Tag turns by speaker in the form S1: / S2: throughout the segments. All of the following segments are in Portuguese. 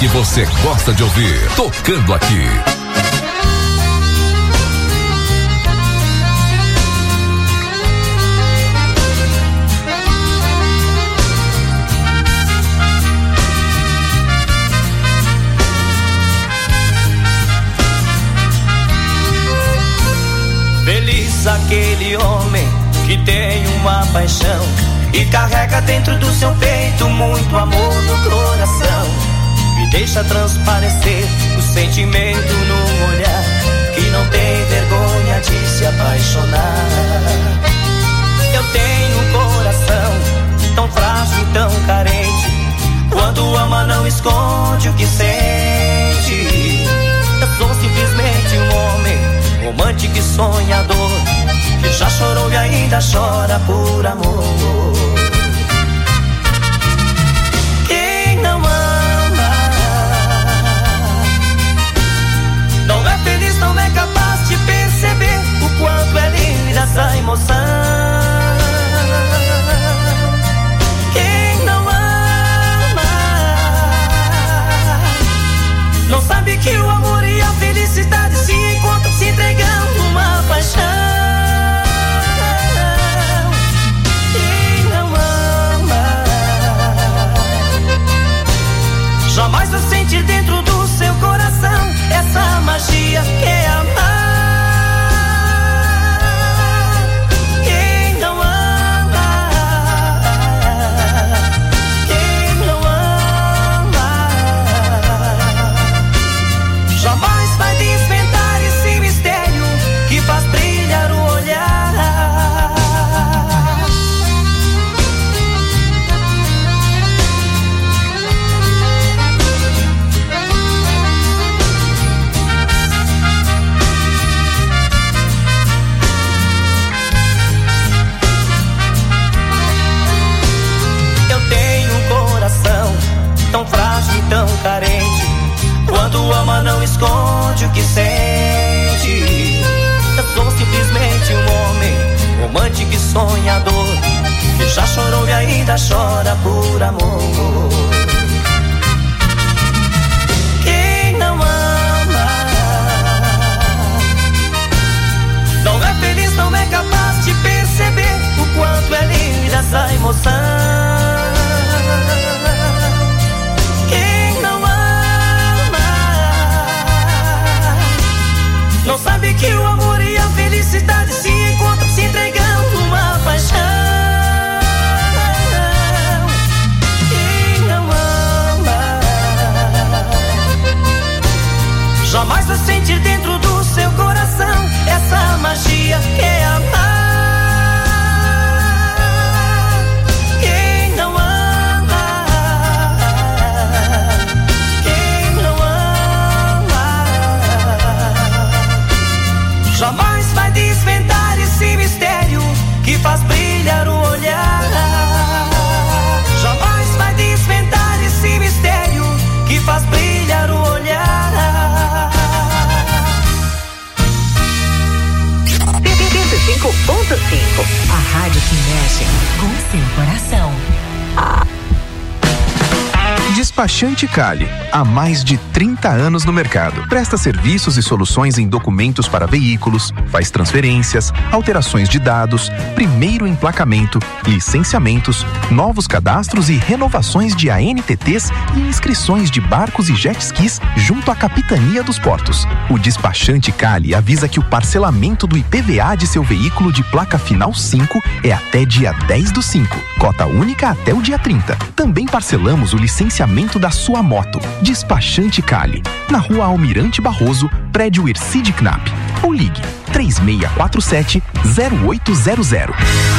S1: que você gosta de ouvir, tocando aqui.
S2: Feliz aquele homem que tem uma paixão e carrega dentro do seu peito muito amor no coração, e deixa transparecer o sentimento num olhar que não tem vergonha de se apaixonar. Eu tenho um coração tão frágil e tão carente, quando ama não esconde o que sente. Eu sou simplesmente um homem romântico e sonhador, que já chorou e ainda chora por amor. Quem não ama não é feliz, não é capaz de perceber o quanto é linda essa emoção. Quem não ama não sabe que o amor e a felicidade se encontram se entregando uma paixão. Quem não ama jamais vai sentir dentro do seu coração essa magia que é amar. Quem não ama, quem não ama jamais vai desvendar esse mistério que faz brilhar o olhar. Eu tenho um coração tão frágil e tão carente, quando ama não esconde o que sente. Eu sou simplesmente um homem romântico e sonhador, que já chorou e ainda chora por amor. Quem não ama não é feliz, não é capaz de perceber o quanto é linda essa emoção. Quem não ama não sabe que o amor e a felicidade se encontram se entregando uma paixão. Quem não ama jamais vai sentir dentro do seu coração essa magia que é amar. Quem não ama, quem não ama jamais vai desvendar esse mistério que faz brilhar o olhar. Jamais vai desvendar esse mistério que faz brilhar o olhar.
S3: 105.5, a rádio que mexe com seu coração.
S4: Despachante Cali, há mais de 30 anos no mercado. Presta serviços e soluções em documentos para veículos, faz transferências, alterações de dados, primeiro emplacamento, licenciamentos, novos cadastros e renovações de ANTTs e inscrições de barcos e jet skis junto à Capitania dos Portos. O Despachante Cali avisa que o parcelamento do IPVA de seu veículo de placa final 5 é até dia 10/5, cota única até o dia 30. Também parcelamos o licenciamento da sua moto. Despachante Cali, na rua Almirante Barroso, prédio Ercide Knapp. Ou ligue 3647-0800.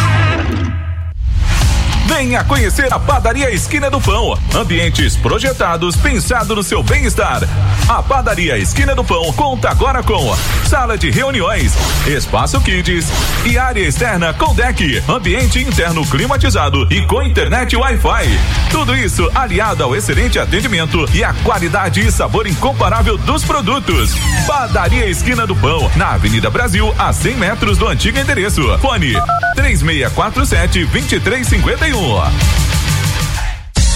S5: Venha conhecer a Padaria Esquina do Pão. Ambientes projetados pensado no seu bem-estar. A Padaria Esquina do Pão conta agora com sala de reuniões, espaço kids e área externa com deck, ambiente interno climatizado e com internet Wi-Fi. Tudo isso aliado ao excelente atendimento e a qualidade e sabor incomparável dos produtos. Padaria Esquina do Pão, na Avenida Brasil, a 100 metros do antigo endereço. Fone 3647-2351.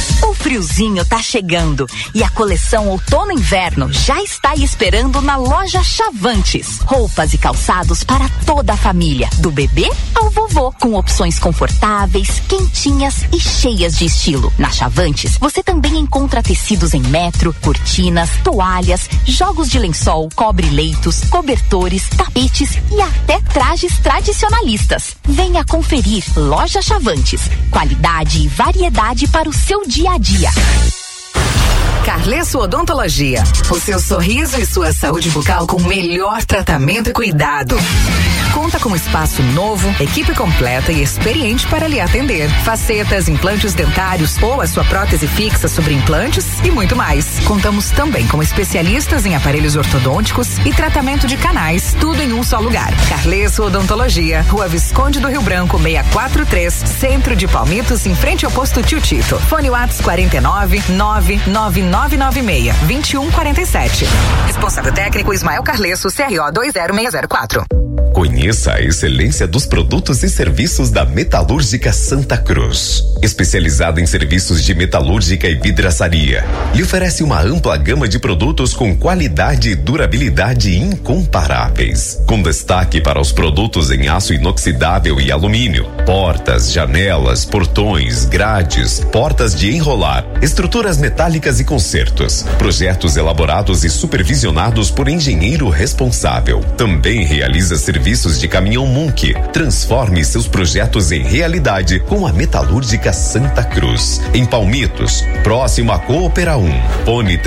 S3: friozinho tá chegando e a coleção outono-inverno já está aí esperando na loja Chavantes. Roupas e calçados para toda a família, do bebê ao vovô, com opções confortáveis, quentinhas e cheias de estilo. Na Chavantes, você também encontra tecidos em metro, cortinas, toalhas, jogos de lençol, cobre-leitos, cobertores, tapetes e até trajes tradicionalistas. Venha conferir Loja Chavantes. Qualidade e variedade para o seu dia a dia.
S6: Carlesso Odontologia. O seu sorriso e sua saúde bucal com o melhor tratamento e cuidado. Conta com espaço novo, equipe completa e experiente para lhe atender. Facetas, implantes dentários ou a sua prótese fixa sobre implantes e muito mais. Contamos também com especialistas em aparelhos ortodônticos e tratamento de canais, tudo em um só lugar. Carlesso Odontologia, Rua Visconde do Rio Branco, 643, Centro de Palmitos, em frente ao posto Tio Tito. Fone WhatsApp 49 99996 2147. Responsável técnico Ismael Carlesso, CRO 20604.
S7: Conheça a excelência dos produtos e serviços da Metalúrgica Santa Cruz. Especializada em serviços de metalúrgica e vidraçaria, lhe oferece uma ampla gama de produtos com qualidade e durabilidade incomparáveis. Com destaque para os produtos em aço inoxidável e alumínio, portas, janelas, portões, grades, portas de enrolar, estruturas metálicas e consertos. Projetos elaborados e supervisionados por engenheiro responsável. Também realiza serviços de caminhão Munk. Transforme seus projetos em realidade com a Metalúrgica Santa Cruz. Em Palmitos, próximo a Coopera 1. Fone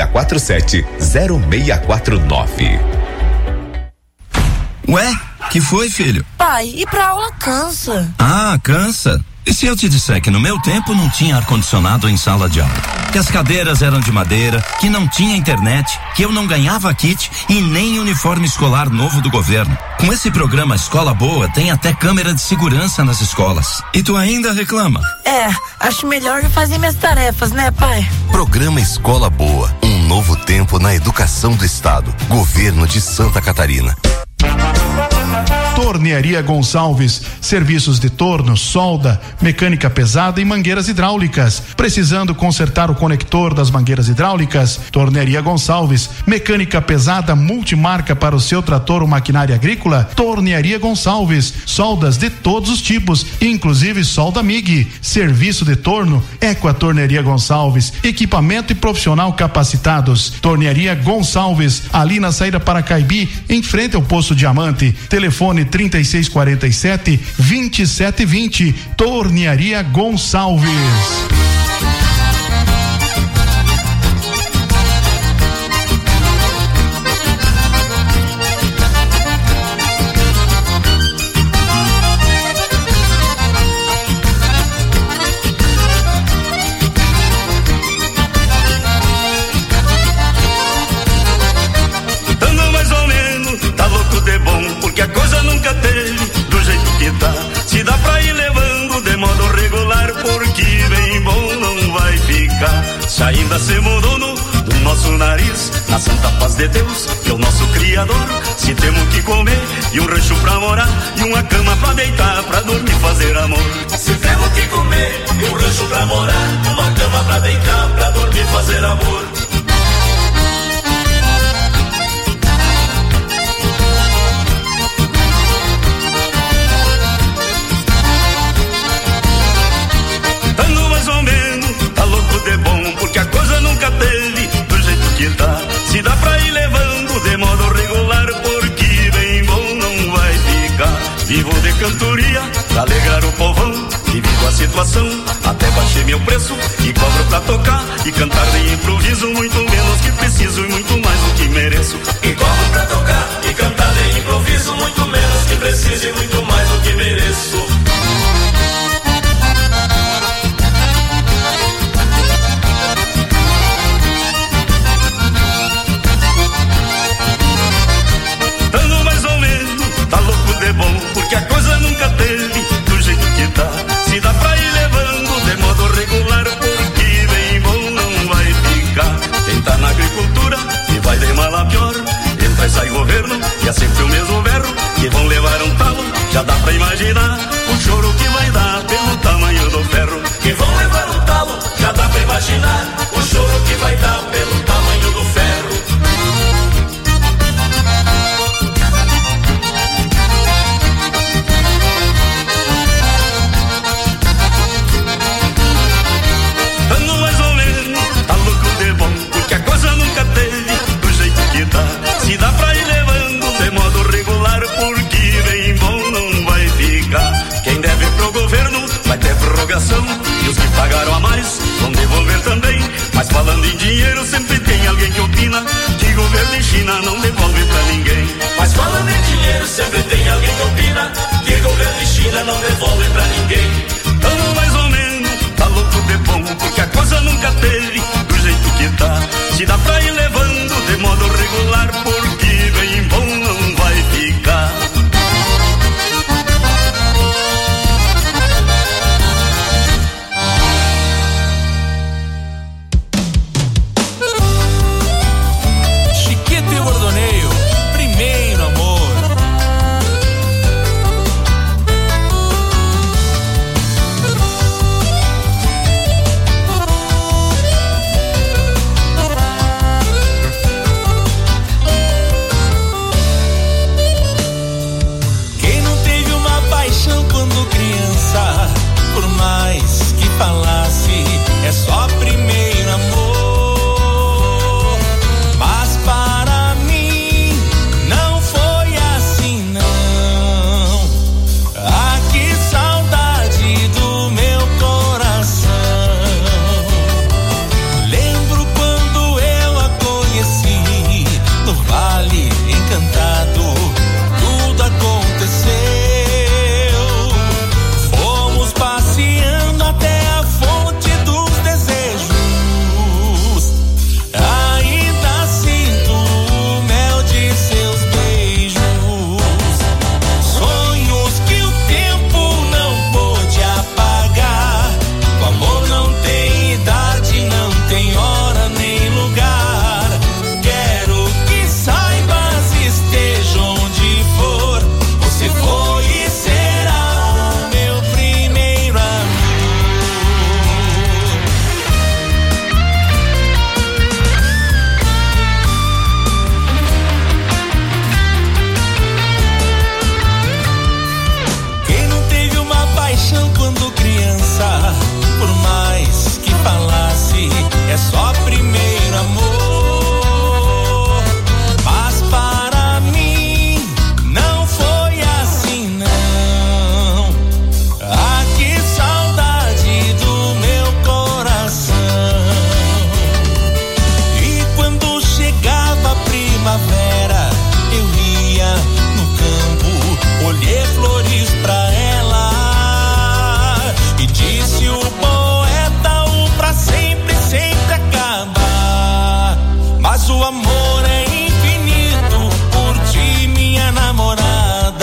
S7: 3647-0649.
S8: Ué, que foi, filho?
S9: Pai, ir pra aula cansa.
S8: Ah, cansa? E se eu te disser que no meu tempo não tinha ar-condicionado em sala de aula? Que as cadeiras eram de madeira, que não tinha internet, que eu não ganhava kit e nem uniforme escolar novo do governo. Com esse programa Escola Boa, tem até câmera de segurança nas escolas. E tu ainda reclama?
S9: Acho melhor fazer minhas tarefas, né, pai?
S10: Programa Escola Boa, um novo tempo na educação do estado. Governo de Santa Catarina.
S11: Tornearia Gonçalves, serviços de torno, solda, mecânica pesada e mangueiras hidráulicas. Precisando consertar o conector das mangueiras hidráulicas? Tornearia Gonçalves, mecânica pesada multimarca para o seu trator ou maquinária agrícola? Tornearia Gonçalves, soldas de todos os tipos, inclusive solda MIG. Serviço de torno é com a Tornearia Gonçalves, equipamento e profissional capacitados. Tornearia Gonçalves, ali na saída para Caibi, em frente ao Poço Diamante. Telefone 3647-2720. Tornearia Gonçalves.
S12: Se dá pra ir levando de modo regular, porque bem bom não vai ficar. Se ainda se mudou do nosso nariz, na santa paz de Deus, que é o nosso Criador. Se temos que comer, e um rancho pra morar, e uma cama pra deitar, pra dormir, fazer amor. Se temos que comer, e um rancho pra morar, uma cama pra deitar, pra dormir, fazer amor. É bom, porque a coisa nunca teve do jeito que tá. Se dá pra ir levando de modo regular, porque bem bom não vai ficar. Vivo de cantoria pra alegrar o povão, vivido a situação, até baixei meu preço e cobro pra tocar e cantar de improviso, muito menos que preciso e muito mais do que mereço. E cobro pra tocar e cantar de improviso, muito menos que preciso e muito mais do que mereço. É bom, porque a coisa nunca teve do jeito que tá. Se dá pra ir levando de modo regular, porque bem bom não vai ficar. Quem tá na agricultura
S13: mas o amor é infinito por ti, minha namorada.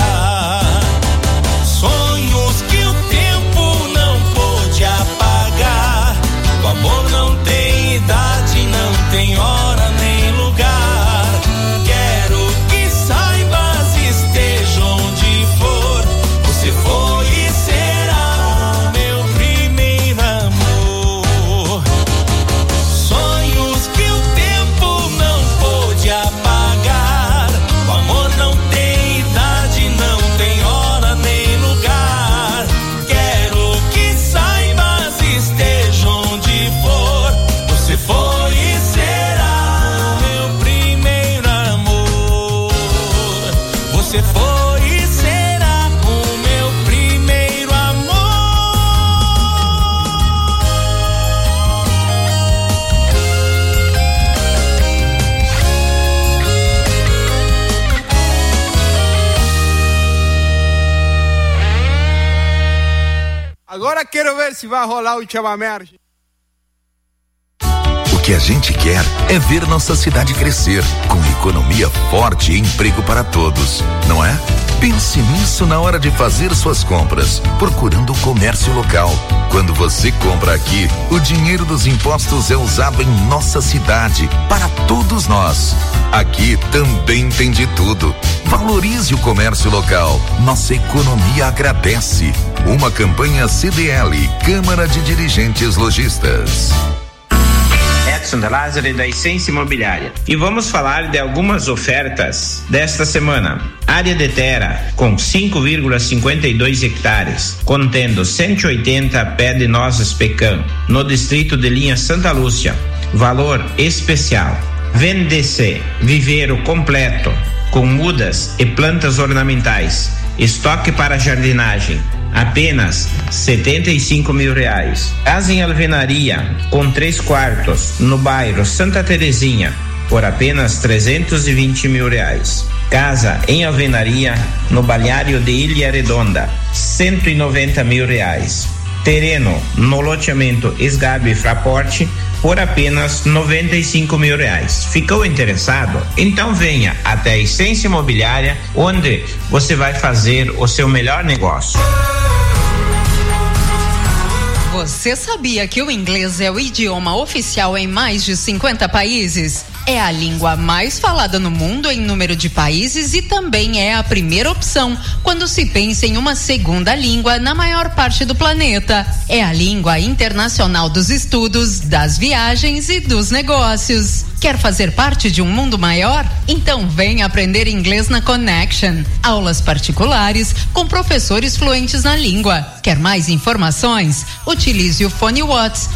S13: Sonhos que o tempo não pôde apagar. O amor não tem idade, não tem hora nem lugar. Quero que saibas, esteja onde for, você foi e será o meu primeiro amor. Sonhos que o tempo não pôde apagar. O amor não tem idade, não tem hora nem lugar. Quero que saibas, esteja onde for, você foi e será o meu primeiro amor. Você foi e será o meu primeiro amor.
S14: Agora quero ver se vai rolar o chamamé.
S15: O que a gente quer é ver nossa cidade crescer, com economia forte e emprego para todos, não é? Pense nisso na hora de fazer suas compras, procurando o comércio local. Quando você compra aqui, o dinheiro dos impostos é usado em nossa cidade, para todos nós. Aqui também tem de tudo. Valorize o comércio local. Nossa economia agradece. Uma campanha CDL, Câmara de Dirigentes Lojistas.
S16: Edson de Lázaro da Essência Imobiliária. E vamos falar de algumas ofertas desta semana. Área de terra com 5,52 hectares, contendo 180 pé de nozes pecan, no distrito de Linha Santa Lúcia. Valor especial. Vende-se viveiro completo, com mudas e plantas ornamentais. Estoque para jardinagem. Apenas R$75 mil. Casa em alvenaria com 3 quartos no bairro Santa Terezinha por apenas R$320 mil. Casa em alvenaria no balneário de Ilha Redonda, R$190 mil. Terreno no loteamento Esgabe Fraporte por apenas R$95 mil. Ficou interessado? Então venha até a Essência Imobiliária, onde você vai fazer o seu melhor negócio.
S17: Você sabia que o inglês é o idioma oficial em mais de 50 países? É a língua mais falada no mundo em número de países e também é a primeira opção quando se pensa em uma segunda língua na maior parte do planeta. É a língua internacional dos estudos, das viagens e dos negócios. Quer fazer parte de um mundo maior? Então venha aprender inglês na Connection. Aulas particulares com professores fluentes na língua. Quer mais informações? Utilize o fone Whats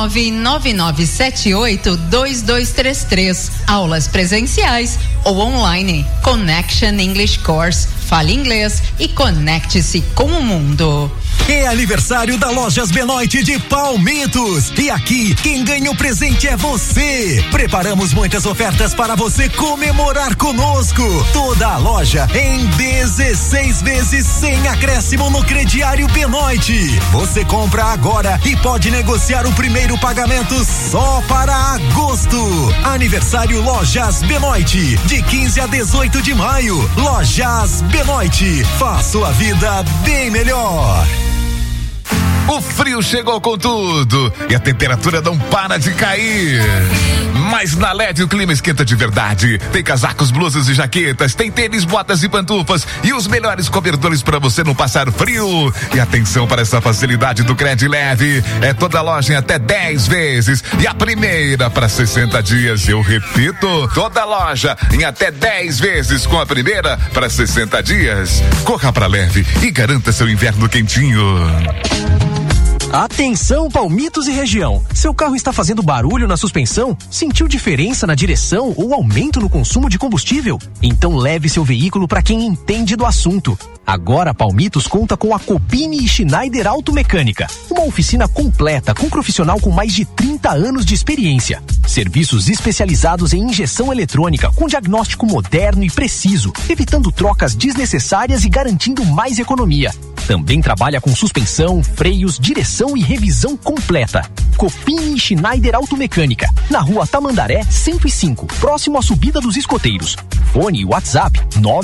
S17: 999782233. Aulas presenciais ou online. Connection English Course. Fale inglês e conecte-se com o mundo.
S18: É aniversário da Lojas Benoit de Palmitos. E aqui, quem ganha o presente é você. Preparamos muitas ofertas para você comemorar conosco. Toda a loja em 16 vezes sem acréscimo no crediário Benoit. Você compra agora e pode negociar o primeiro pagamento só para agosto. Aniversário Lojas Benoit, de 15 a 18 de maio. Lojas Benoit, faça a vida bem melhor.
S1: O frio chegou com tudo e a temperatura não para de cair. Mas na LED o clima esquenta de verdade. Tem casacos, blusas e jaquetas, tem tênis, botas e pantufas e os melhores cobertores para você não passar frio. E atenção para essa facilidade do Cred Leve. É toda loja em até 10 vezes e a primeira para 60 dias. Eu repito, toda loja em até 10 vezes com a primeira para 60 dias. Corra para Leve e garanta seu inverno quentinho.
S19: Atenção, Palmitos e região. Seu carro está fazendo barulho na suspensão? Sentiu diferença na direção ou aumento no consumo de combustível? Então leve seu veículo para quem entende do assunto. Agora a Palmitos conta com a Copini e Schneider Automecânica, uma oficina completa com profissional com mais de 30 anos de experiência. Serviços especializados em injeção eletrônica com diagnóstico moderno e preciso, evitando trocas desnecessárias e garantindo mais economia. Também trabalha com suspensão, freios, direção e revisão completa. Copini e Schneider Automecânica, na rua Tamandaré 105, próximo à subida dos escoteiros. Fone e WhatsApp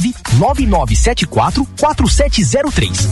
S19: 999744703.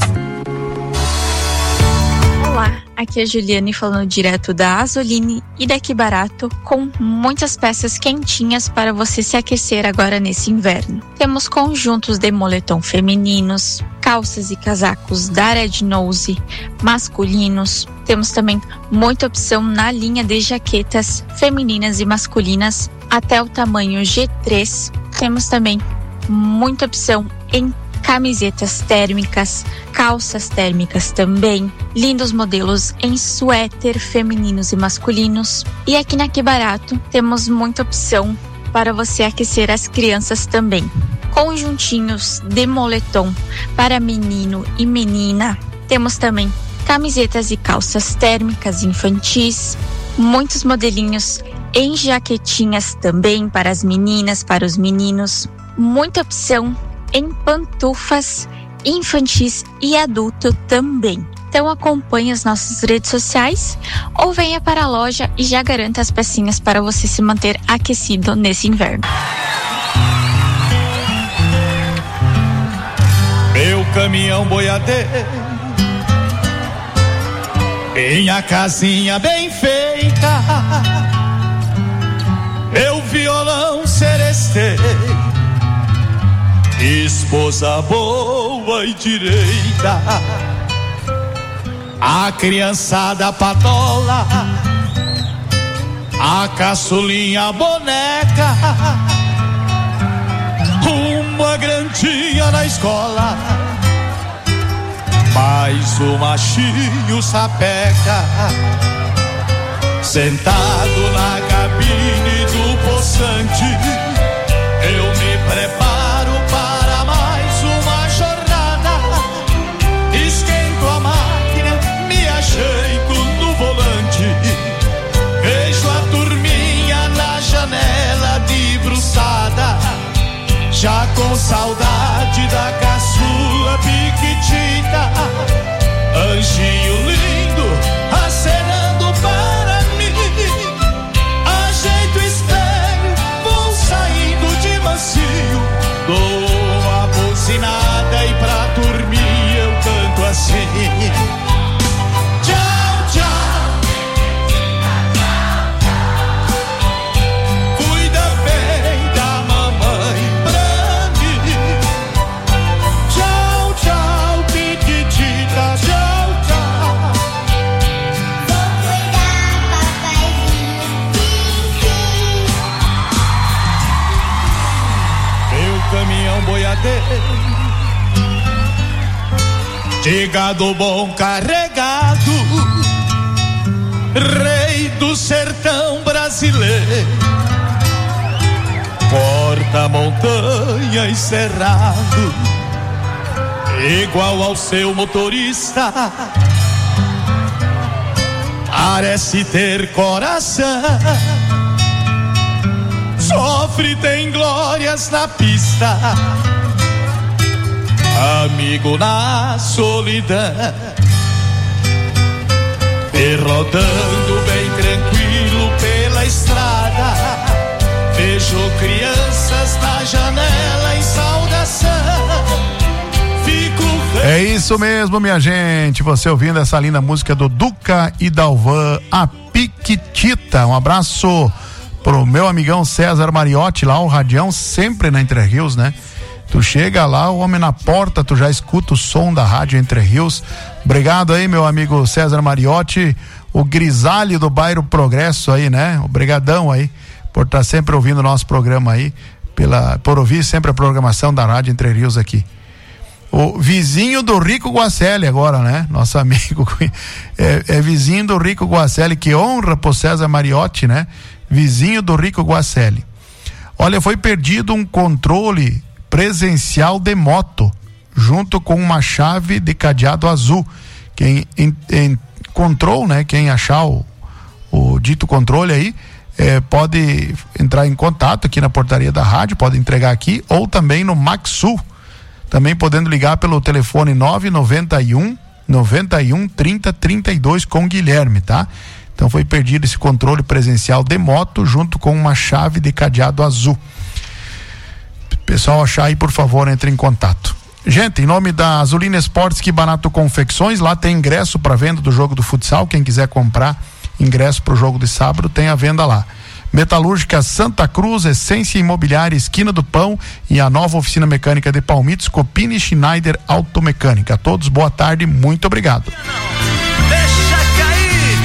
S20: Olá, aqui é a Juliane falando direto da Azoline e da Que Barato, com muitas peças quentinhas para você se aquecer agora nesse inverno. Temos conjuntos de moletom femininos, calças e casacos da Red Nose masculinos. Temos também muita opção na linha de jaquetas femininas e masculinas até o tamanho G3. Temos também muita opção em camisetas térmicas, calças térmicas também, lindos modelos em suéter femininos e masculinos. E aqui na Que Barato temos muita opção para você aquecer as crianças também. Conjuntinhos de moletom para menino e menina. Temos também camisetas e calças térmicas infantis, muitos modelinhos em jaquetinhas também para as meninas, para os meninos. Muita opção em pantufas infantis e adulto também. Então acompanhe as nossas redes sociais ou venha para a loja e já garanta as pecinhas para você se manter aquecido nesse inverno.
S21: Meu caminhão boiadeiro, minha casinha bem feita, meu violão seresteiro, esposa boa e direita, a criançada patola, a caçulinha boneca, uma grandinha na escola, mais o machinho sapeca, sentado na cabine do poçante, eu me preparo para mais uma jornada, esquento a máquina, me ajeito no volante, vejo a turminha na janela debruçada, já com saudade da caçula piquitita, anjinho lindo acenando para mim, ajeito o espelho, vou saindo de mansinho, dou uma buzinada e pra dormir eu canto assim. Tchau, tchau, cuida bem da mamãe pra mim. Tchau, tchau, piquitita, tchau, tchau. Vou cuidar, papaizinho, meu caminhão boiadeiro, de gado bom carregado, rei do sertão brasileiro, corta montanha e cerrado, igual ao seu motorista, parece ter coração, sofre, tem glórias na pista, amigo na solidão, e rodando bem tranquilo pela estrada, vejo crianças na janela em saudação, fico feliz.
S11: É isso mesmo, minha gente, você ouvindo essa linda música do Duca e Dalvan, a Piquitita. Um abraço pro meu amigão César Mariotti, lá o Radião, sempre na Entre Rios, né? Tu chega lá, o homem na porta, tu já escuta o som da Rádio Entre Rios. Obrigado aí, meu amigo César Mariotti, o grisalho do bairro Progresso aí, né? Obrigadão aí por estar sempre ouvindo o nosso programa aí, por ouvir sempre a programação da Rádio Entre Rios aqui. O vizinho do Rico Guacelli agora, né? Nosso amigo é vizinho do Rico Guacelli, que honra pro César Mariotti, né? Vizinho do Rico Guacelli. Olha, foi perdido um controle presencial de moto. junto com uma chave de cadeado azul. Quem encontrou, né? Quem achar o dito controle aí, pode entrar em contato aqui na portaria da rádio, pode entregar aqui, ou também no Maxsul, também podendo ligar pelo telefone 991 30 32 com Guilherme, tá? Então foi perdido esse controle presencial de moto junto com uma chave de cadeado azul. Pessoal, achar aí, por favor, entre em contato. Gente, em nome da Azulina Esportes, Que Barato Confecções, lá tem ingresso para venda do jogo do futsal. Quem quiser comprar ingresso para o jogo de sábado, tem a venda lá. Metalúrgica Santa Cruz, Essência Imobiliária, Esquina do Pão e a nova oficina mecânica de Palmitos, Copini Schneider Automecânica. A todos, boa tarde, muito obrigado.
S21: Deixa cair.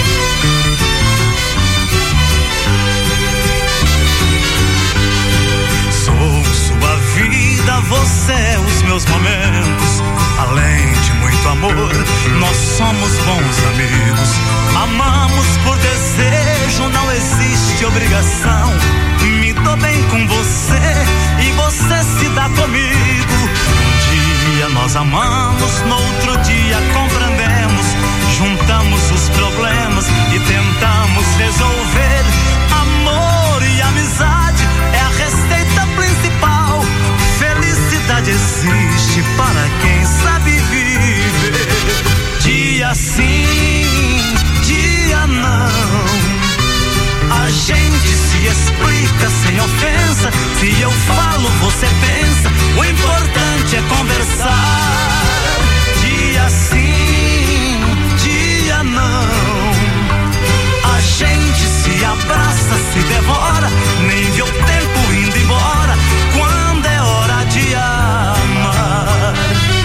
S21: Sou sua vida, você é os meus momentos. Além de muito amor, nós somos bons amigos. Amamos por desejo, não existe obrigação. Me dou bem com você e você se dá comigo. Um dia nós amamos, no outro dia compreendemos. Juntamos os problemas e tentamos resolver. Amor e amizade é a receita principal. Felicidade existe para quem sabe viver. Dia sim, dia não. A gente se explica sem ofensa. Se eu falo, você pensa. O importante é conversar. Dia sim, dia não. A gente se abraça, se devora. Nem vê o tempo indo embora. Quando é hora de amar.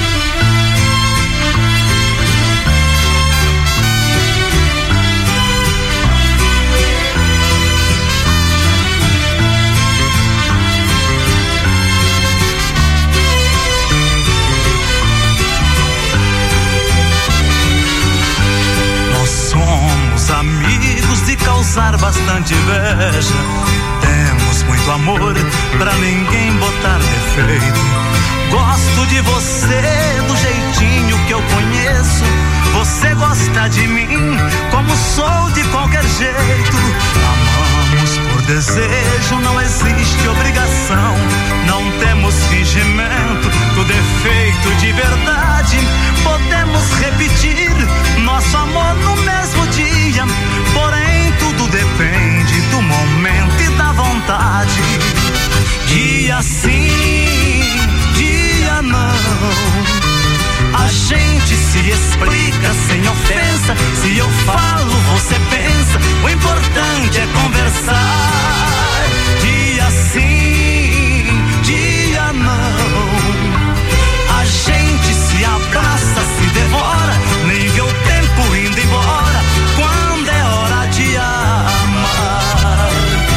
S21: Somos amigos de causar bastante inveja. Temos muito amor pra ninguém botar defeito. Gosto de você do jeitinho que eu conheço. Você gosta de mim como sou de qualquer jeito. Amamos por desejo, não existe obrigação. Não temos fingimento, tudo é feito de verdade. Podemos repetir nosso amor no mesmo dia. Porém tudo depende do momento e da vontade. Dia sim, dia não. A gente se explica sem ofensa. Se eu falo, você pensa. O importante é conversar. Dia sim, dia não. A gente se abraça, se devora. Nem vê o tempo indo embora. Quando é hora de amar.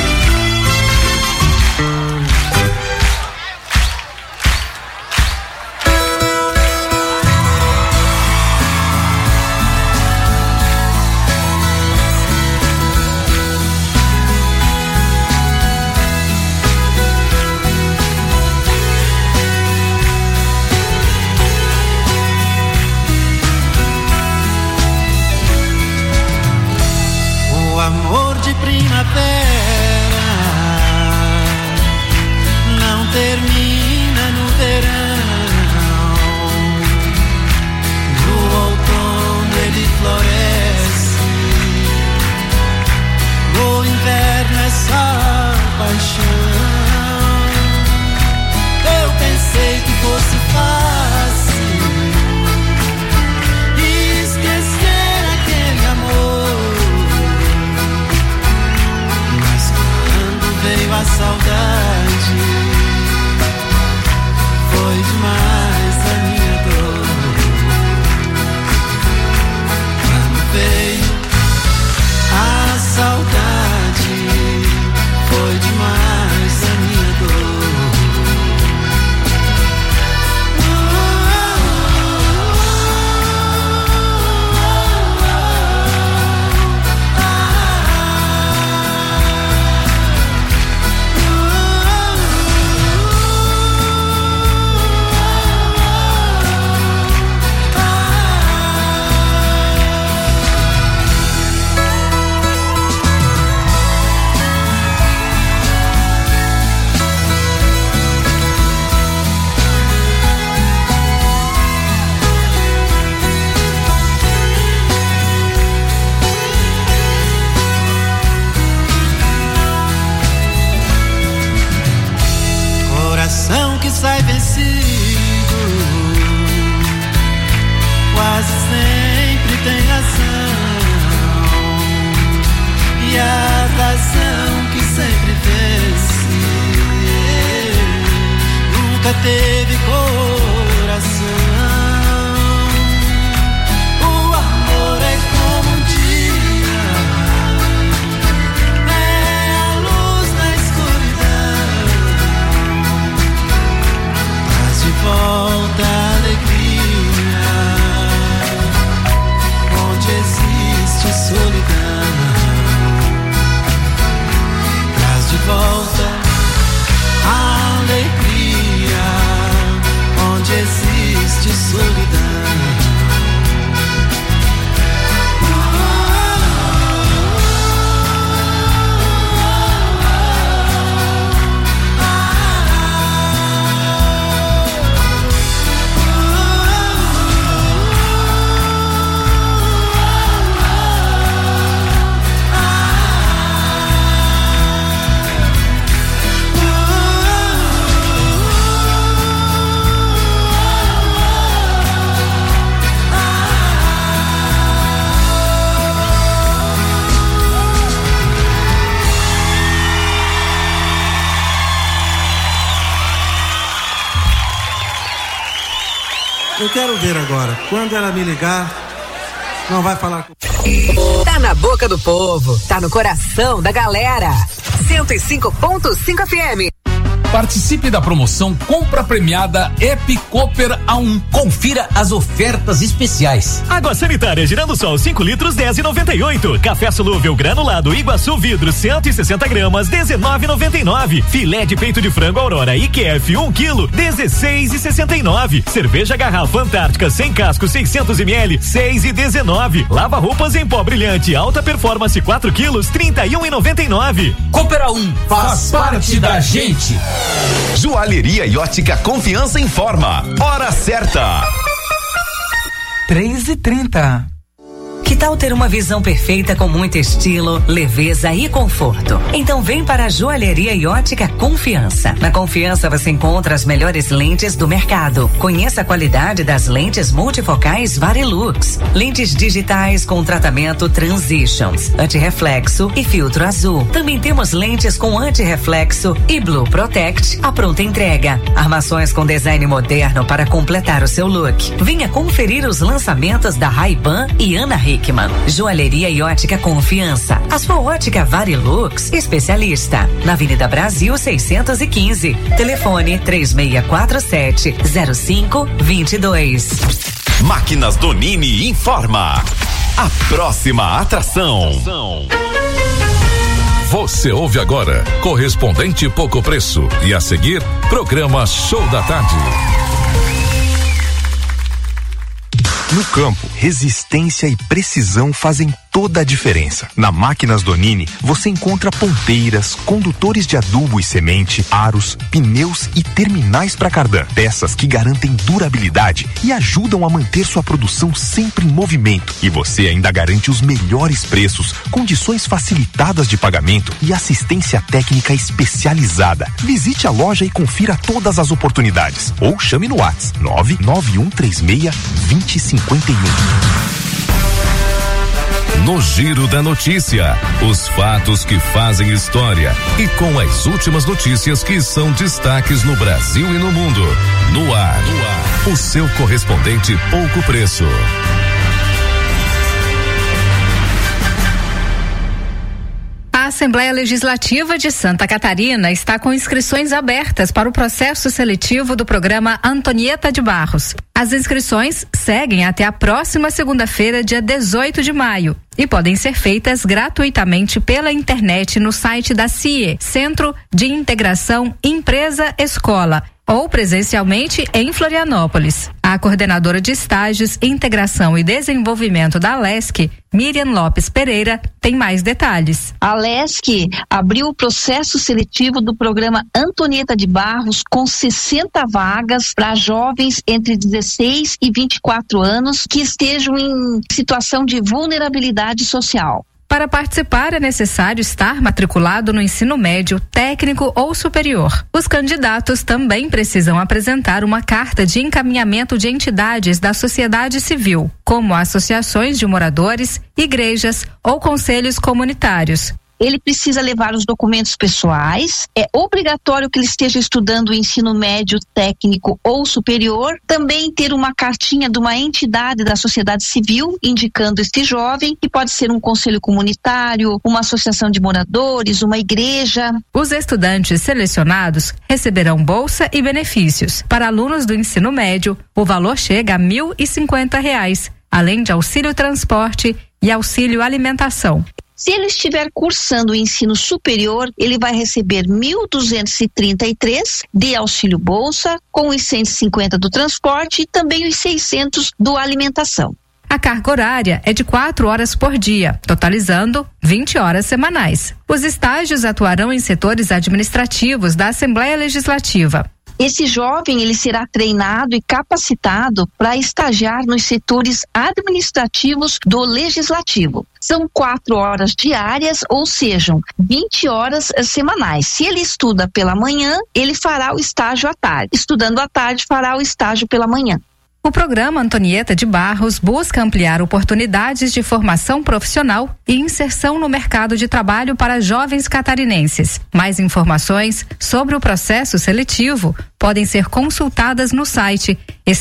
S2: Amor de primavera não termina no verão. No outono ele floresce. No inverno é só paixão. Eu pensei que fosse fácil esquecer aquele amor. Veio a saudade, foi demais a minha dor. Quando veio a saudade, foi demais a minha dor. que sai vencido quase sempre tem razão, e a razão que sempre vence nunca teve coração. O amor é como um dia, é a luz na escuridão, traz de volta a alegria onde existe solidão, traz de volta a alegria onde existe solidão.
S4: Eu quero ver agora, quando ela me ligar, não vai falar com...
S6: Tá na boca do povo, tá no coração da galera. 105.5 FM.
S22: Participe da promoção Compra Premiada Ep Cooper A1. Confira as ofertas especiais.
S23: Água sanitária Girando Sol 5 litros 10,98. Café solúvel granulado Iguaçu Vidro 160 gramas 19,99. Filé de peito de frango Aurora IQF 1 quilo 16,69. Cerveja Garrafa Antártica sem casco 600 ml 6,19. Lava roupas em pó brilhante alta performance 4 quilos 31,99.
S22: Cooper A1 faz parte da gente.
S7: Joalheria e ótica Confiança informa. Hora certa.
S6: 3h30. Que tal ter uma visão perfeita com muito estilo, leveza e conforto? Então vem para a Joalheria e Ótica Confiança. Na Confiança você encontra as melhores lentes do mercado. Conheça a qualidade das lentes multifocais Varilux. Lentes digitais com tratamento Transitions, antirreflexo e filtro azul. Também temos lentes com antirreflexo e Blue Protect à pronta entrega. Armações com design moderno para completar o seu look. Venha conferir os lançamentos da Ray-Ban e Ana Hickman. Joalheria e Ótica Confiança. A sua ótica Varilux especialista. Na Avenida Brasil 615. Telefone 3647-0522.
S7: Máquinas Donini informa. A próxima atração.
S5: Você ouve agora Correspondente Pouco Preço e a seguir programa Show da Tarde.
S10: No campo, resistência e precisão fazem toda a diferença. Na Máquinas Donini, você encontra ponteiras, condutores de adubo e semente, aros, pneus e terminais para cardan. Peças que garantem durabilidade e ajudam a manter sua produção sempre em movimento. E você ainda garante os melhores preços, condições facilitadas de pagamento e assistência técnica especializada. Visite a loja e confira todas as oportunidades. Ou chame no WhatsApp 99136-2051.
S5: No Giro da Notícia, os fatos que fazem história e com as últimas notícias que são destaques no Brasil e no mundo. No ar, o seu correspondente Pouco Preço.
S17: A Assembleia Legislativa de Santa Catarina está com inscrições abertas para o processo seletivo do programa Antonieta de Barros. As inscrições seguem até a próxima segunda-feira, dia 18 de maio, e podem ser feitas gratuitamente pela internet no site da CIE, Centro de Integração Empresa-Escola, ou presencialmente em Florianópolis. A coordenadora de estágios, integração e desenvolvimento da LESC, Miriam Lopes Pereira, tem mais detalhes.
S24: A LESC abriu o processo seletivo do programa Antonieta de Barros com 60 vagas para jovens entre 16 e 24 anos que estejam em situação de vulnerabilidade social.
S6: Para participar, é necessário estar matriculado no ensino médio, técnico ou superior. Os candidatos também precisam apresentar uma carta de encaminhamento de entidades da sociedade civil, como associações de moradores, igrejas ou conselhos comunitários.
S24: Ele precisa levar os documentos pessoais, é obrigatório que ele esteja estudando o ensino médio, técnico ou superior, também ter uma cartinha de uma entidade da sociedade civil indicando este jovem, que pode ser um conselho comunitário, uma associação de moradores, uma igreja.
S6: Os estudantes selecionados receberão bolsa e benefícios. Para alunos do ensino médio, o valor chega a R$ 1.050, além de auxílio transporte e auxílio alimentação.
S24: Se ele estiver cursando o ensino superior, ele vai receber R$ 1.233 de auxílio bolsa, com os 150 do transporte e também os 600 do alimentação.
S6: A carga horária é de 4 horas por dia, totalizando 20 horas semanais. Os estágios atuarão em setores administrativos da Assembleia Legislativa.
S24: Esse jovem, ele será treinado e capacitado para estagiar nos setores administrativos do Legislativo. São 4 horas diárias, ou sejam, 20 horas semanais. Se ele estuda pela manhã, ele fará o estágio à tarde. Estudando à tarde, fará o estágio pela manhã.
S6: O programa Antonieta de Barros busca ampliar oportunidades de formação profissional e inserção no mercado de trabalho para jovens catarinenses. Mais informações sobre o processo seletivo podem ser consultadas no site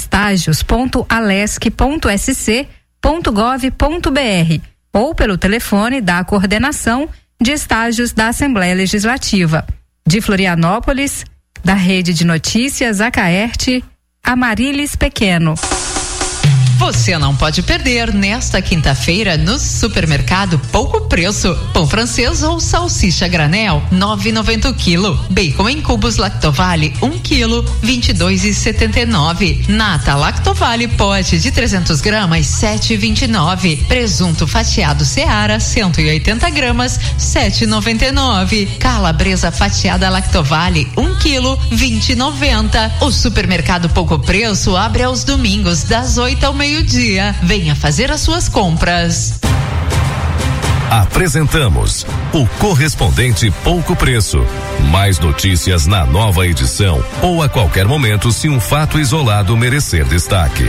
S6: estagios.alesc.sc.gov.br ou pelo telefone da Coordenação de Estágios da Assembleia Legislativa. De Florianópolis, da Rede de Notícias Acaerte, Amarilis Pequeno.
S17: Você não pode perder nesta quinta-feira no Supermercado Pouco Preço. Pão francês ou salsicha granel, 9,90 o quilo. Bacon em cubos Lactovale, 1 quilo, 22,79. Nata Lactovale pote de 300 gramas, 7,29. Presunto fatiado Seara, 180 gramas, 7,99. Calabresa fatiada Lactovale, 1 quilo, 20,90. O Supermercado Pouco Preço abre aos domingos das 8 ao meio-dia. Venha fazer as suas compras.
S7: Apresentamos o Correspondente Pouco Preço. Mais notícias na nova edição ou a qualquer momento se um fato isolado merecer destaque.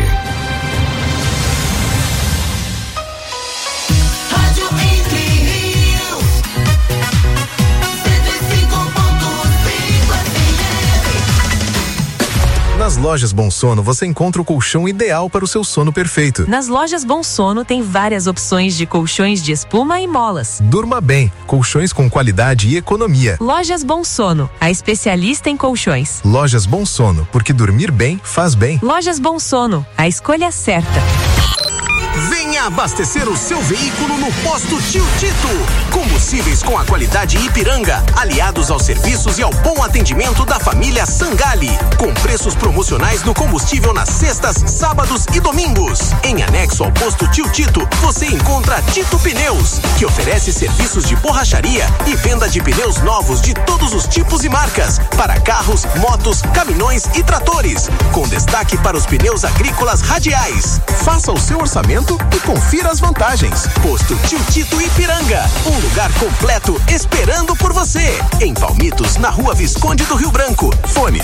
S3: Nas lojas Bom Sono você encontra o colchão ideal para o seu sono perfeito.
S8: Nas lojas Bom Sono tem várias opções de colchões de espuma e molas.
S3: Durma bem, colchões com qualidade e economia.
S8: Lojas Bom Sono, a especialista em colchões.
S3: Lojas Bom Sono, porque dormir bem faz bem.
S8: Lojas Bom Sono, a escolha certa.
S9: Venha abastecer o seu veículo no Posto Tio Tito. Combustíveis com a qualidade Ipiranga, aliados aos serviços e ao bom atendimento da família Sangali. Com preços promocionais no combustível nas sextas, sábados e domingos. Em anexo ao Posto Tio Tito, você encontra Tito Pneus, que oferece serviços de borracharia e venda de pneus novos de todos os tipos e marcas, para carros, motos, caminhões e tratores, com destaque para os pneus agrícolas radiais. Faça o seu orçamento e confira as vantagens. Posto Tio Tito Ipiranga, um lugar completo esperando por você. Em Palmitos, na Rua Visconde do Rio Branco. Fones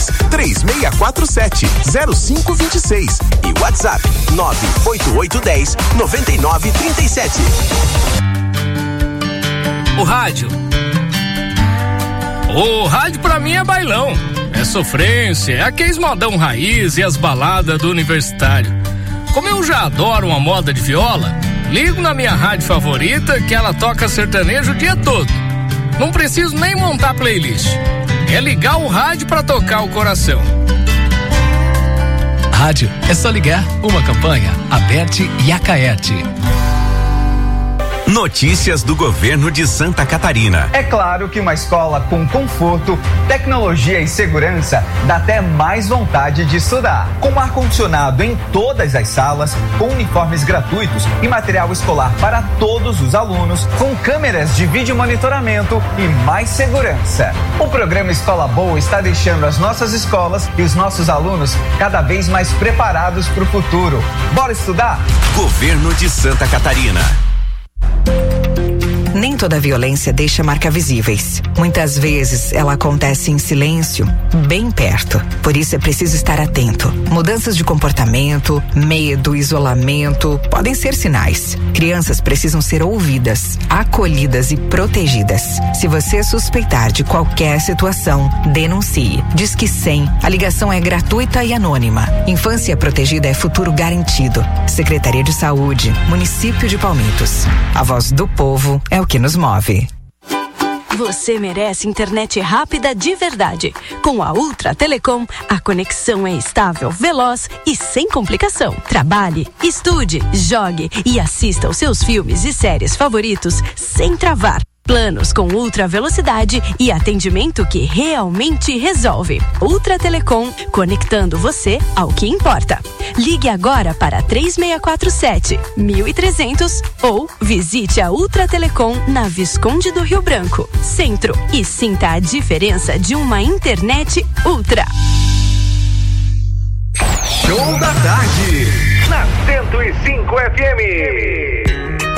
S9: 3647-0526 e WhatsApp 98810-9937.
S12: O rádio pra mim é bailão, é sofrência, é aqueles modão raiz e as baladas do universitário. Como eu já adoro uma moda de viola, ligo na minha rádio favorita que ela toca sertanejo o dia todo. Não preciso nem montar playlist. É ligar o rádio pra tocar o coração.
S25: Rádio é só ligar. Uma campanha, Aberte e Acaerte.
S26: Notícias do governo de Santa Catarina.
S27: É claro que uma escola com conforto, tecnologia e segurança dá até mais vontade de estudar. Com ar-condicionado em todas as salas, com uniformes gratuitos e material escolar para todos os alunos, com câmeras de vídeo monitoramento e mais segurança. O programa Escola Boa está deixando as nossas escolas e os nossos alunos cada vez mais preparados para o futuro. Bora estudar?
S26: Governo de Santa Catarina.
S6: Nem toda violência deixa marcas visíveis. Muitas vezes ela acontece em silêncio, bem perto. Por isso é preciso estar atento. Mudanças de comportamento, medo, isolamento podem ser sinais. Crianças precisam ser ouvidas, acolhidas e protegidas. Se você suspeitar de qualquer situação, denuncie. Disque 100. A ligação é gratuita e anônima. Infância protegida é futuro garantido. Secretaria de Saúde, Município de Palmitos. A voz do povo é o que nos move.
S1: Você merece internet rápida de verdade. Com a Ultra Telecom, a conexão é estável, veloz e sem complicação. Trabalhe, estude, jogue e assista aos seus filmes e séries favoritos sem travar. Planos com ultra velocidade e atendimento que realmente resolve. Ultra Telecom, conectando você ao que importa. Ligue agora para 3647-1300 ou visite a Ultra Telecom na Visconde do Rio Branco, Centro, e sinta a diferença de uma internet ultra.
S9: Show da tarde, na 105 FM.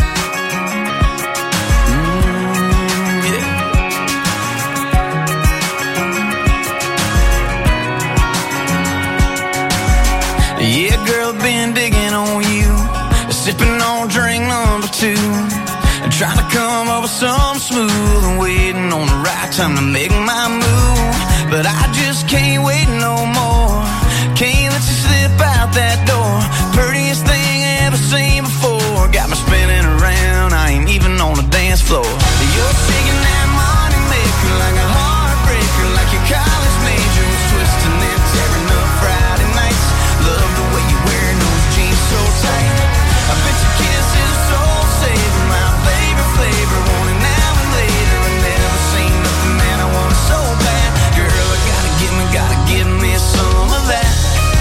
S2: Yeah, girl, been digging on you, sipping on drink number 2, trying to come up with something smooth and waiting on the right time to make my move. But I just can't wait no more. Can't let you slip out that door. Prettiest thing I ever seen before. Got me spinning around, I ain't even on the dance floor. You're shaking that money maker like a heartbreaker, like your college major was twisting and tearing up Friday nights. Love the way you wear those jeans so tight. I bet your kiss is soul saver, my favorite flavor. Want it now and later. I never seen nothing that I want so bad. Girl, I gotta give me some of that.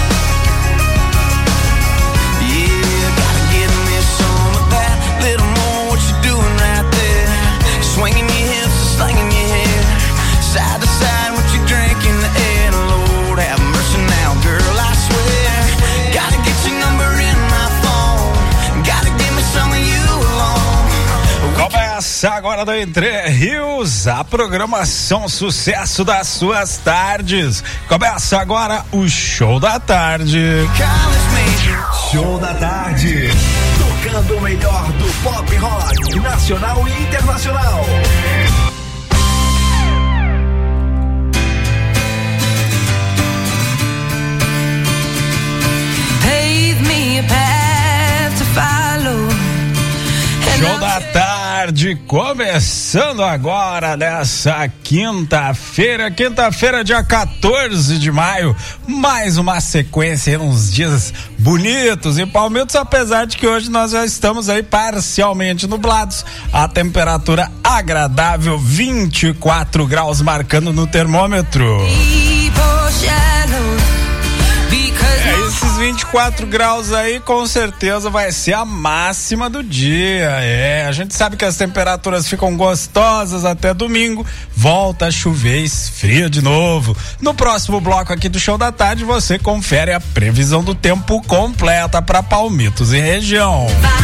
S2: Yeah, gotta give me some of that. Little more what you doing right there. Swinging your hips and slinging your hair. Side to side, what you drink in the air. Lord have mercy now, girl, I swear. Gotta get your number in my phone. Gotta give me some of you alone.
S13: Começa agora do Entre Rios, a programação sucesso das suas tardes. Começa agora o Show da Tarde.
S9: Show da Tarde, tocando o melhor do pop rock nacional e internacional.
S2: Pave me a path to follow.
S13: Show da Tarde, começando agora nessa quinta-feira, dia 14 de maio, mais uma sequência, uns dias bonitos em Palmitos, apesar de que hoje nós já estamos aí parcialmente nublados, a temperatura agradável, 24 graus marcando no termômetro. Esses 24 graus aí com certeza vai ser a máxima do dia. A gente sabe que as temperaturas ficam gostosas até domingo, volta a chover e esfria de novo. No próximo bloco aqui do Show da Tarde você confere a previsão do tempo completa para Palmitos e região.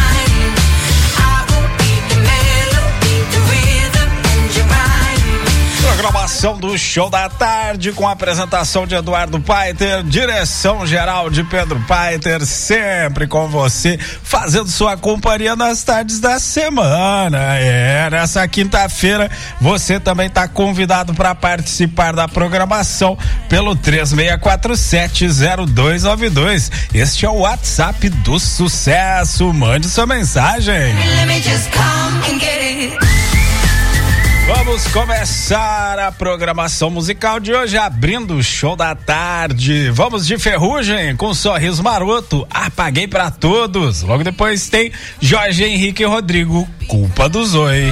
S13: Programação do Show da Tarde com a apresentação de Eduardo Paiter, direção geral de Pedro Paiter, sempre com você, fazendo sua companhia nas tardes da semana. Nessa quinta-feira você também está convidado para participar da programação pelo 3647-0292. Este é o WhatsApp do sucesso. Mande sua mensagem. Vamos começar a programação musical de hoje, abrindo o Show da Tarde. Vamos de Ferrugem com Sorriso Maroto, Apaguei Pra Todos. Logo depois tem Jorge Henrique e Rodrigo, Culpa do Zoe.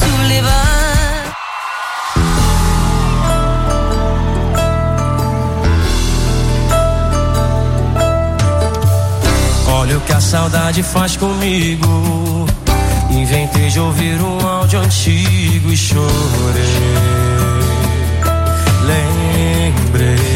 S2: Olha o que a saudade faz comigo. Inventei de ouvir um áudio antigo e chorei. Lembrei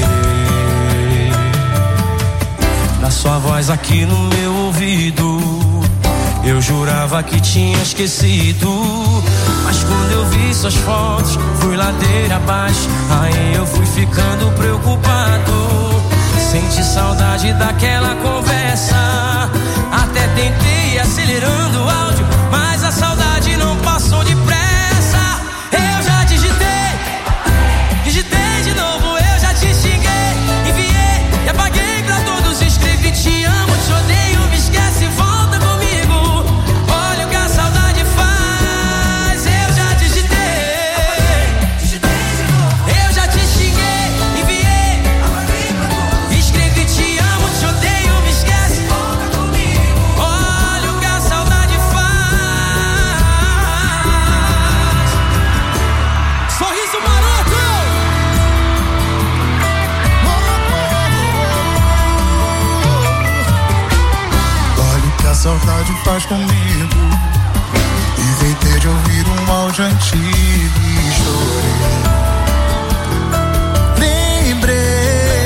S2: da sua voz aqui no meu ouvido. Eu jurava que tinha esquecido, Mas quando eu vi suas fotos, fui ladeira abaixo. Aí eu fui ficando preocupado. Senti saudade daquela conversa. Até tentei ir acelerando o áudio, mas a saudade não passou depressa. Eu já digitei de novo, eu já te xinguei, enviei e apaguei pra todos. Escrevi te amo, te odeio, me esquece, volta comigo. Olha o que a saudade faz. Eu já digitei de novo, eu já te xinguei, enviei, escrevi te amo, te odeio, me esquece, volta comigo. Olha o que a saudade faz. Sorriso maroto.
S11: A saudade faz comigo. Inventei de ouvir um áudio antigo e chorei. Lembrei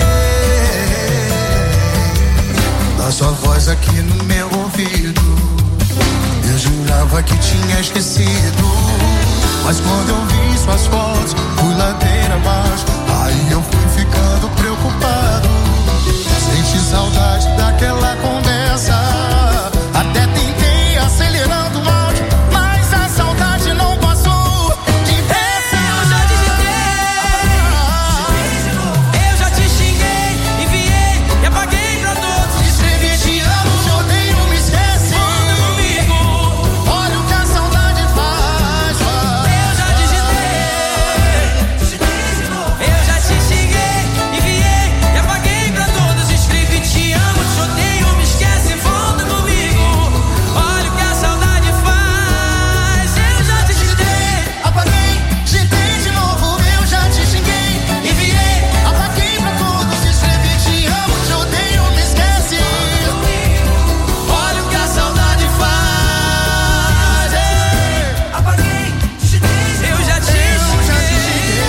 S11: da sua voz aqui no meu ouvido. Eu jurava que tinha esquecido, mas quando eu vi suas fotos, fui ladeira abaixo. Aí eu fui ficando preocupado. Senti saudade daquela conversa. Até tentei acelerando o áudio, mas a saudade não passou depressa.
S2: Eu já digitei de novo, eu já te xinguei, enviei e apaguei pra todos.
S11: Escrevi te amo, te odeio, me esquece.
S2: Volta comigo.
S11: Olha o que a saudade faz.
S2: Eu já digitei de novo, eu já te xinguei, enviei e apaguei pra todos. Escrevi te amo, te odeio, me esquece, volta comigo. Olha o que a saudade faz. Eu já te digitei,
S11: apaguei, digitei de novo, eu já te xinguei, enviei, apaguei pra todos. Escrevi te amo, te odeio, me esquece.
S2: olha o que a saudade faz. Apaguei, digitei, eu já te xinguei,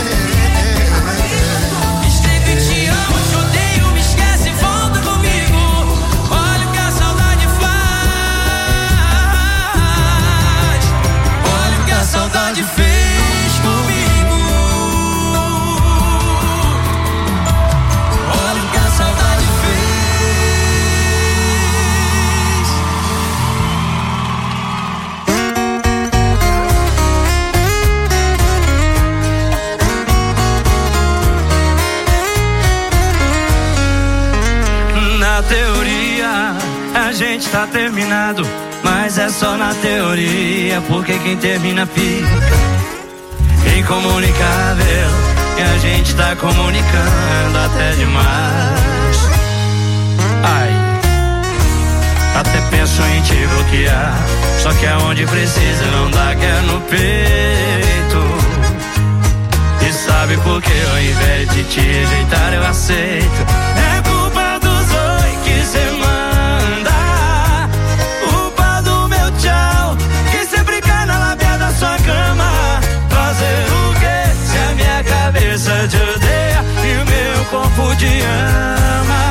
S2: escrevi te amo, te odeio, me esquece, volta comigo. Olha o que a saudade faz. Olha o que a saudade fez comigo. Olha o que a saudade fez. Na teoria, a gente tá terminado, mas é só na teoria, porque quem termina fica. Incomunicável, e a gente tá comunicando até demais. Ai, até penso em te bloquear, só que aonde precisa não dá, que é no peito. E sabe por que ao invés de te rejeitar eu aceito? É culpa dos oi que cê manda, culpa do meu tchau que sempre cai na lábia da sua cama. Fazer o que se a minha cabeça te odeia e o meu corpo te ama?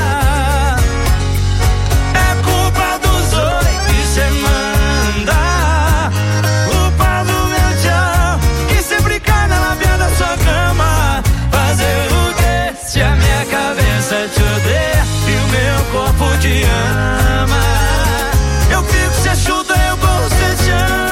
S2: É culpa dos oi que cê manda, culpa do meu tchau que sempre cai na lábia da sua cama. Fazer o que se a minha cabeça te odeia e o meu corpo te ama? Eu fico, cê chuta, eu corro, cê chama.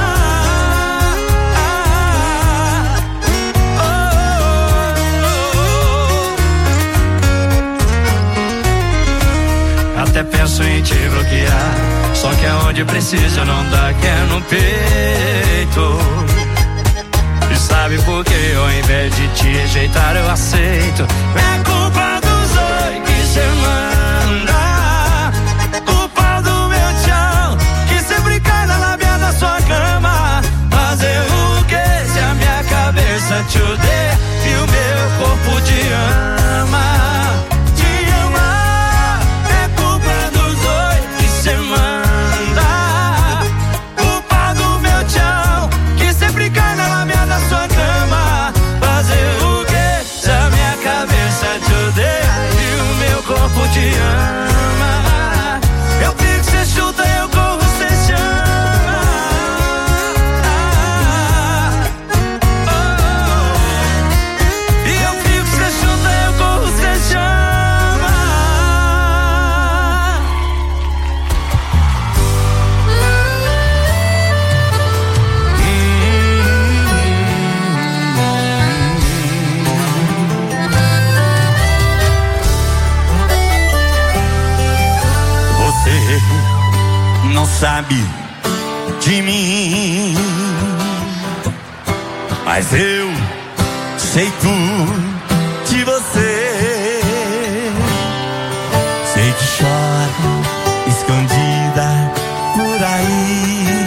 S2: Até penso em te bloquear, só que aonde precisa não dá, que é no peito. E sabe por que ao invés de te rejeitar eu aceito? É culpa dos oi que cê manda, culpa do meu tchau que sempre cai na lábia da sua cama. Fazer o que se a minha cabeça te odeia e o meu corpo te ama? Te ama. Eu fico, cê chuta, eu corro, cê chama. sabe de mim, mas eu sei tudo de você. Sei que chora escondida por aí.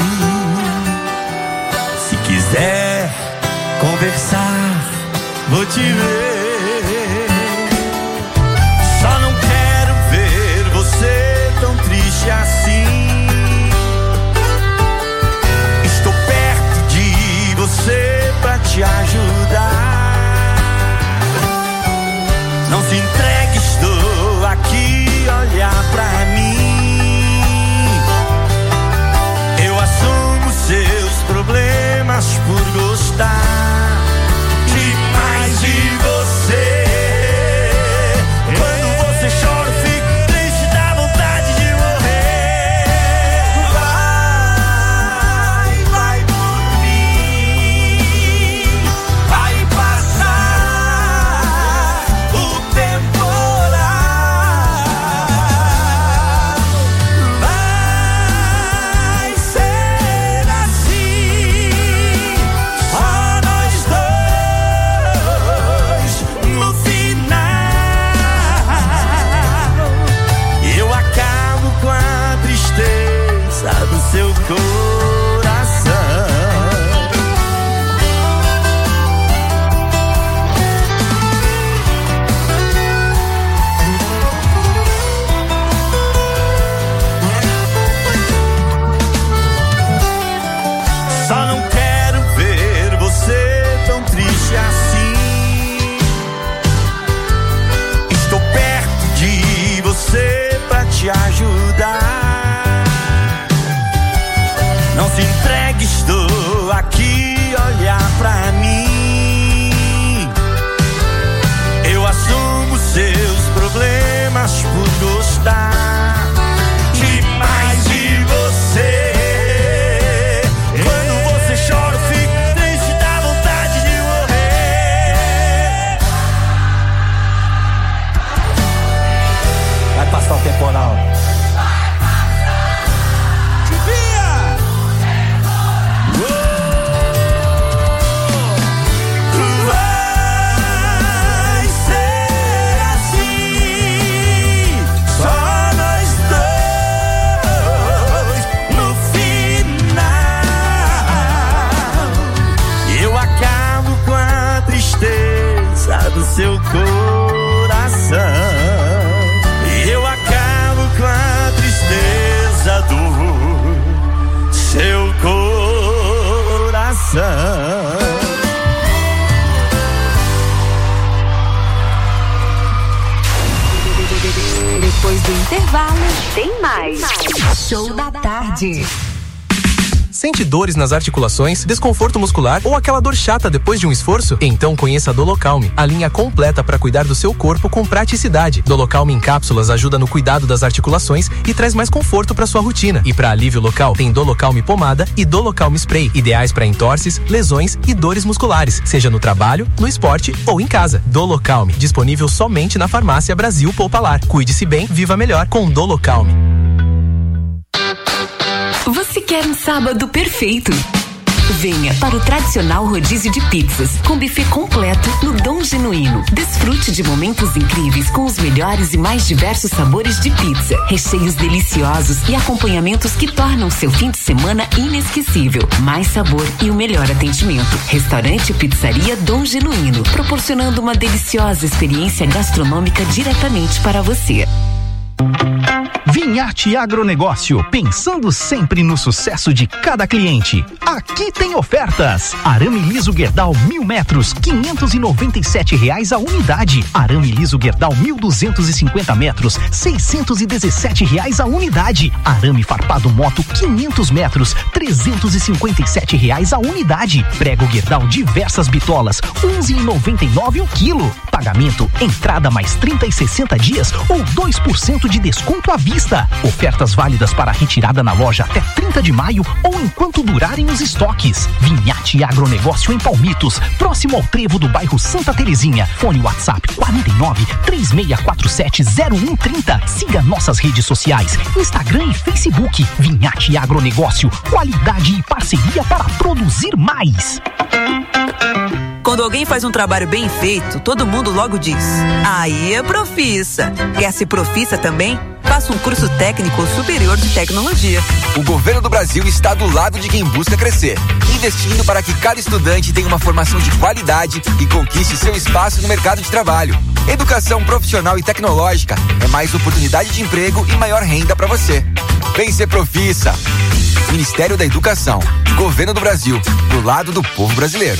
S2: Se quiser conversar, vou te ver. Só não quero ver você tão triste assim. Estou perto de você pra te ajudar. Não se entregue, estou aqui, olhar pra mim. Eu assumo seus problemas por gostar demais de você. Quando você chora, eu fico triste, dá vontade de morrer. Vai por mim, vai passar o temporal. Vai ser assim, só nós dois no final. Eu acabo com a tristeza do seu coração. Só não quero ver você tão triste assim. Estou perto de você pra te ajudar. Não se entregue, estou aqui, olhar pra mim. Eu assumo seus problemas por gostar demais de você. Quando você chora, eu fico triste, dá vontade de morrer. Vai passar o temporal. Vai ser assim, só nós dois no final. Eu acabo com a tristeza do seu coração. Eu acabo com a tristeza do seu coração.
S1: Depois do intervalo, tem mais. Show da tarde.
S3: Sente dores nas articulações, desconforto muscular ou aquela dor chata depois de um esforço? Então conheça a Dolocalme, a linha completa para cuidar do seu corpo com praticidade. Dolocalme em cápsulas ajuda no cuidado das articulações e traz mais conforto para sua rotina. E para alívio local, tem Dolocalme pomada e Dolocalme spray, ideais para entorses, lesões e dores musculares, seja no trabalho, no esporte ou em casa. Dolocalme, disponível somente na Farmácia Brasil Poupalar. Cuide-se bem, viva melhor com Dolocalme.
S6: Você quer um sábado perfeito? Venha para o tradicional rodízio de pizzas, com buffet completo no Dom Genuíno. Desfrute de momentos incríveis com os melhores e mais diversos sabores de pizza, recheios deliciosos e acompanhamentos que tornam seu fim de semana inesquecível. Mais sabor e o melhor atendimento. Restaurante e Pizzaria Dom Genuíno, proporcionando uma deliciosa experiência gastronômica diretamente para você.
S14: Vinharte Agronegócio, pensando sempre no sucesso de cada cliente. Aqui tem ofertas. Arame liso Gerdau 1000 metros, R$597 a unidade. Arame liso Gerdau 1250 metros, R$617 a unidade. Arame farpado moto 500 metros, R$357 a unidade. Prego Gerdau diversas bitolas, R$11,99 o quilo. Pagamento, entrada mais 30 e 60 dias ou 2% de desconto à vista. vista. Ofertas válidas para retirada na loja até 30 de maio ou enquanto durarem os estoques. Vinhate Agronegócio em Palmitos, próximo ao trevo do bairro Santa Terezinha. Fone WhatsApp 49 3647 0130. Siga nossas redes sociais, Instagram e Facebook. Vinhate Agronegócio, qualidade e parceria para produzir mais.
S4: Quando alguém faz um trabalho bem feito, todo mundo logo diz: aí é profissa. Quer ser profissa também? Faça um curso técnico superior de tecnologia.
S15: O governo do Brasil está do lado de quem busca crescer, investindo para que cada estudante tenha uma formação de qualidade e conquiste seu espaço no mercado de trabalho. Educação profissional e tecnológica é mais oportunidade de emprego e maior renda para você. Vem ser profissa. Ministério da Educação, Governo do Brasil, do lado do povo brasileiro.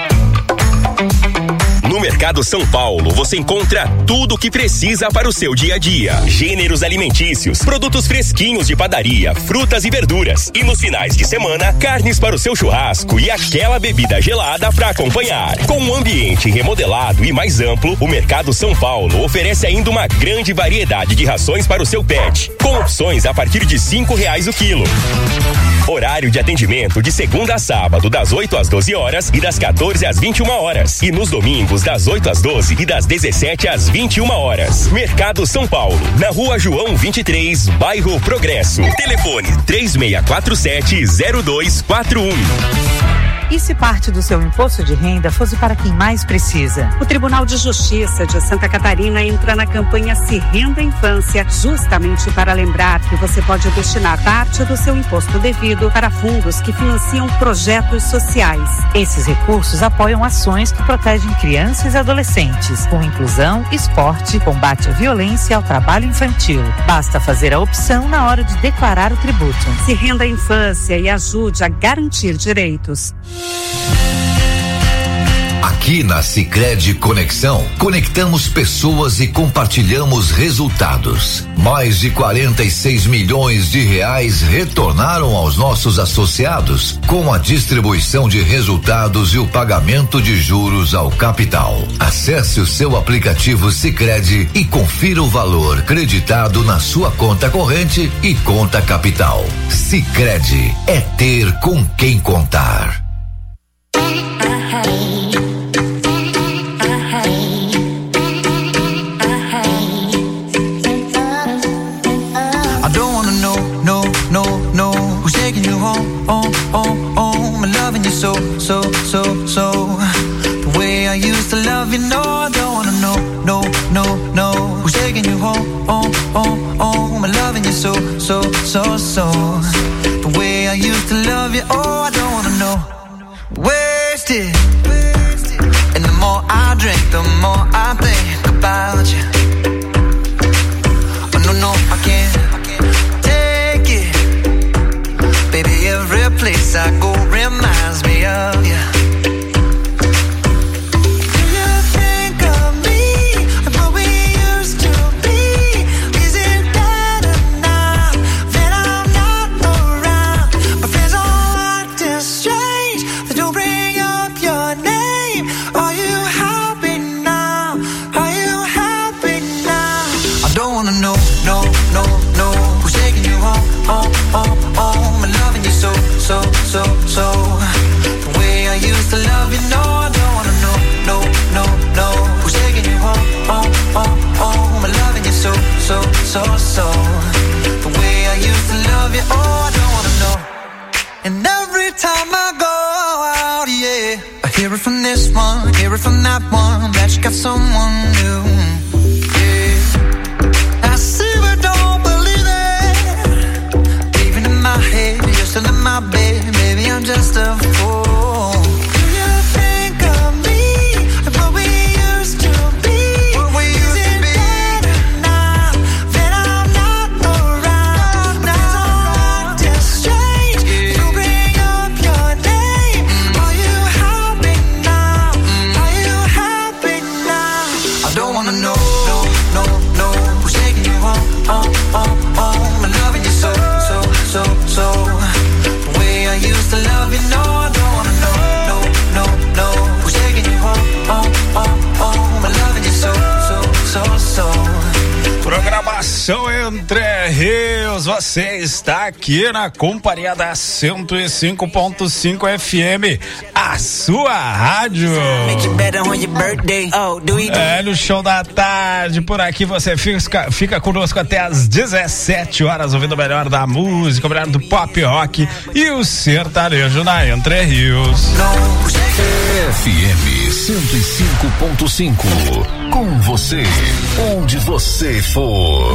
S16: No Mercado São Paulo, você encontra tudo o que precisa para o seu dia a dia. Gêneros alimentícios, produtos fresquinhos de padaria, frutas e verduras. E nos finais de semana, carnes para o seu churrasco e aquela bebida gelada para acompanhar. Com um ambiente remodelado e mais amplo, o Mercado São Paulo oferece ainda uma grande variedade de rações para o seu pet, com opções a partir de R$5 o quilo. Horário de atendimento de segunda a sábado, das 8 às 12 horas e das 14 às 21 horas. E nos domingos, das 8 às 12 e das 17 às 21 horas. Mercado São Paulo, na Rua João 23, bairro Progresso. Telefone 3647-0241.
S18: E se parte do seu imposto de renda fosse para quem mais precisa? O Tribunal de Justiça de Santa Catarina entra na campanha Se Renda Infância, justamente para lembrar que você pode destinar parte do seu imposto devido para fundos que financiam projetos sociais. Esses recursos apoiam ações que protegem crianças e adolescentes, com inclusão, esporte, combate à violência e ao trabalho infantil. Basta fazer a opção na hora de declarar o tributo. Se renda a infância e ajude a garantir direitos.
S19: Aqui na Sicredi Conexão, conectamos pessoas e compartilhamos resultados. Mais de 46 milhões de reais retornaram aos nossos associados com a distribuição de resultados e o pagamento de juros ao capital. Acesse o seu aplicativo Sicredi e confira o valor creditado na sua conta corrente e conta capital. Sicredi é ter com quem contar.
S2: So, the way I used to love you, no, I don't wanna know, who's taking you home, I'm loving you so, the way I used to love you, oh, I don't wanna know, wasted, and the more I drink, the more I think about you, oh, no, I can't take it, baby, every place I go reminds me of you. Do you think of me and what we used to be? Is it better now that I'm not around? My friends all acting strange, they don't bring up your name. Are you happy now? Are you happy now? I don't wanna know, no, who's taking you home, I'm loving you so. The way I used to love you, no, I don't wanna know, who's taking you home, I'm loving you so. The way I used to love you, oh, I don't wanna know. And every time I go out, yeah, I hear it from this one, hear it from that one, that you got someone new, yeah. I see but don't believe it, even in my head, you're still in my bed. I'm just a fool. Do you think of me and what we used to be? Is it better now that I'm not around? Now I'm acting strange to bring up your name. Are you happy now? Are you happy now? I don't wanna know, who's taking you home, I'm loving you so. I used to love you, no, I don't wanna know, who's taking you home, I'm loving you so.
S13: Conexão Entre Rios, você está aqui na companhia da 105.5 FM, a sua rádio. É no Show da Tarde, por aqui você fica conosco até às 17 horas, ouvindo o melhor da música, o melhor do pop rock e o sertanejo na Entre Rios.
S19: FM 105.5, com você, onde você for.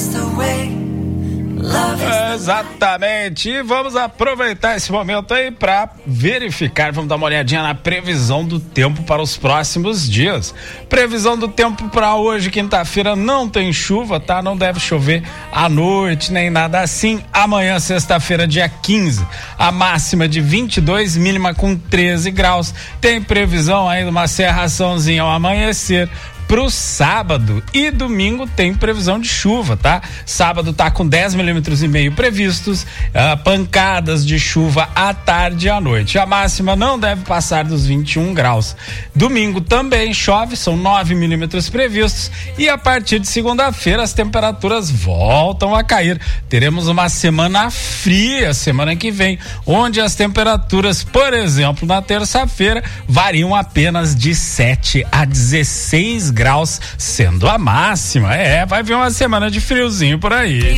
S13: Exatamente, e vamos aproveitar esse momento aí para verificar, vamos dar uma olhadinha na previsão do tempo para os próximos dias. Previsão do tempo para hoje, quinta-feira, não tem chuva, tá? Não deve chover à noite, nem nada assim. Amanhã, sexta-feira, dia 15, a máxima de 22, mínima com 13 graus. Tem previsão aí de uma cerraçãozinha ao amanhecer. Pro sábado e domingo tem previsão de chuva, tá? Sábado tá com 10,5 milímetros previstos, pancadas de chuva à tarde e à noite. A máxima não deve passar dos 21 graus. Domingo também chove, são 9 milímetros previstos, e a partir de segunda-feira as temperaturas voltam a cair. Teremos uma semana fria semana que vem, onde as temperaturas, por exemplo, na terça-feira variam apenas de 7 a 16 graus, sendo a máxima. Vai vir uma semana de friozinho por aí.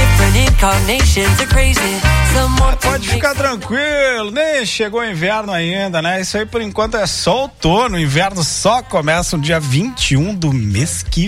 S13: Pode ficar tranquilo, nem chegou o inverno ainda, né? Isso aí por enquanto é só outono, o inverno só começa no dia 21 do mês que